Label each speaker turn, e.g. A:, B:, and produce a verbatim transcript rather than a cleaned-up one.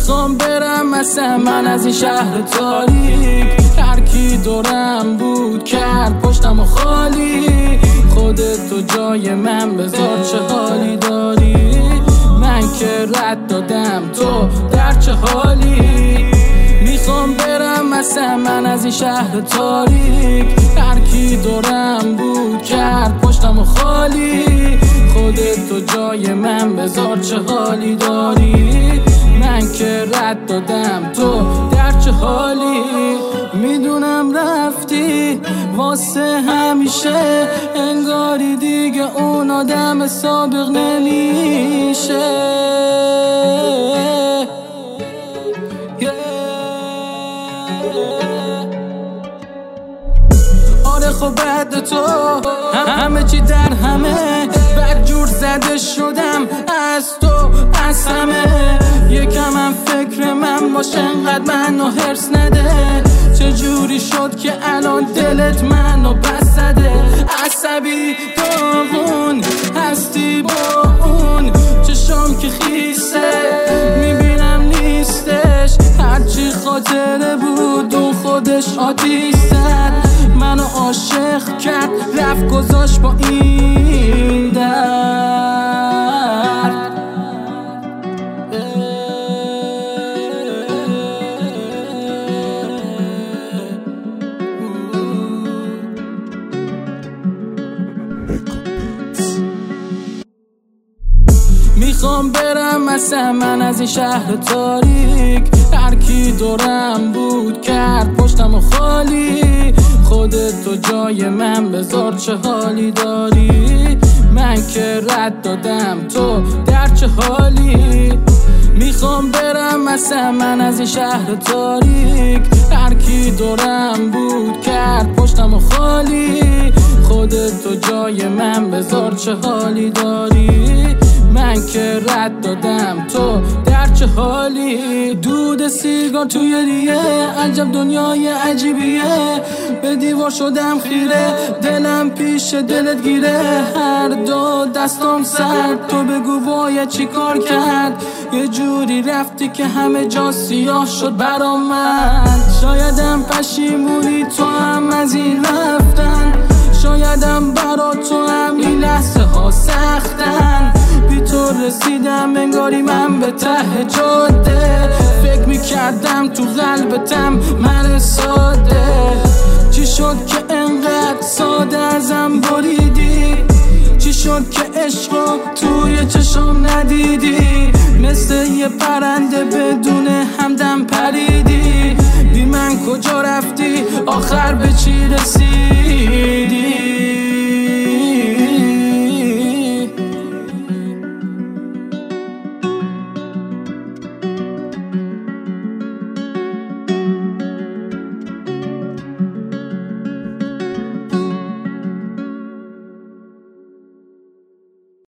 A: میخوام برم مثل من از این شهر تاریک، هر کی دورم بود کرد پشتم و خالی. خودت تو جای من بذار چه حالی داری، من که رد دادم تو در چه حالی. میخوام برم مثل من از این شهر تاریک، هر کی دورم بود کرد پشتم و خالی. خودت تو جای من بذار چه حالی داری، من که رد دادم تو در چه حالی. میدونم رفتی واسه همیشه، انگاری دیگه اون آدم سابق نمیشه. آره خب بعد تو همه چی در همه بد جور زده شدم از تو از همه. یکم هم فکر من باشه انقدر منو هرس نده، چجوری شد که الان دلت منو بس زده. عصبی داغون هستی با اون چشام که خیسه، میبینم نیستش هرچی خاطره بود اون خودش آتیش زد. منو عاشق کرد رفت گذاشت با این درد. میخوام برم مثل من از این شهر تاریک، هر کی دورم بود کرد پشتم و خالی. خودت تو جای من بذار چه حالی داری، من که رد دادم تو در چه حالی. میخوام برم مثل من از این شهر تاریک، هر کی دورم بود کرد پشتم و خالی. خودت تو جای من بذار چه حالی داری، من که رد دادم تو در چه حالی. دود سیگار توی ریه عجب دنیای عجیبیه، به دیوار شدم خیره دلم پیش دلت گیره. هر دو دستم سرد تو بگو باید چی کار کرد، یه جوری رفتی که همه جا سیاه شد برا من. شایدم پشیمونی تو هم از این رفتن، شایدم برا تو هم این لحظه ها سختن. بی تو رسیدم انگاری من به ته جاده، فکر میکردم تو قلبتم من ساده. چی شد که انقدر ساده ازم بریدی، چی شد که عشقو توی چشم ندیدی، مثل یه پرنده بدون همدم پریدی. بی من کجا رفتی